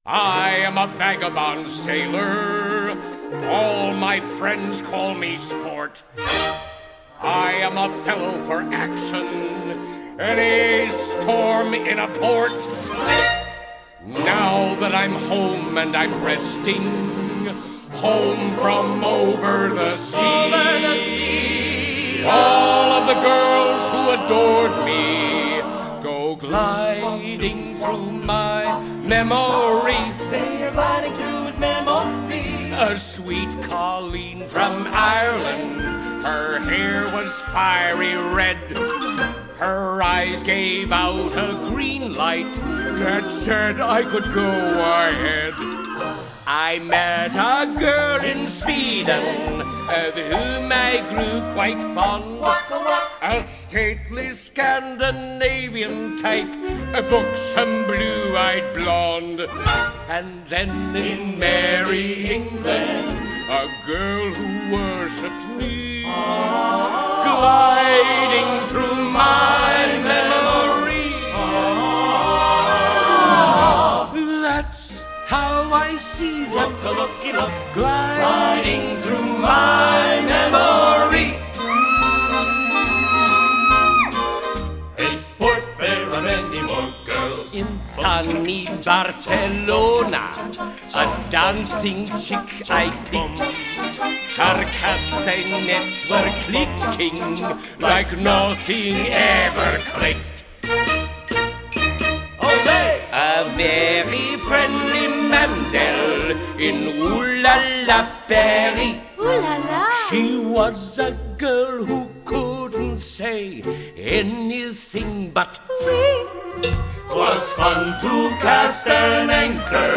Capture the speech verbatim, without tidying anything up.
I am a vagabond sailor. All my friends call me sport. I am a fellow for action. Any storm in a port. Now that I'm home and I'm resting, home from over the sea, over the sea. All of the girls who adored me go gliding through my memory. They are gliding through his memory. A sweet Colleen from Ireland, her hair was fiery red. Her eyes gave out a green light that said I could go ahead. I met a girl in Sweden of whom I grew quite fond. A stately Scandinavian type, a buxom blue-eyed blonde. And then in merry England, a girl who worshipped me, gliding through my memory. That's how I see them, Look, a looky, look, gliding through my memory. in sport there are many more girls. In sunny Barcelona, a dancing chick I picked. Her castanets were clicking like nothing ever clicked. A very friendly mamselle in Ooh La La Paris. Ooh la la! She was a girl who couldn't say anything but Oui. 'Twas fun to cast an anchor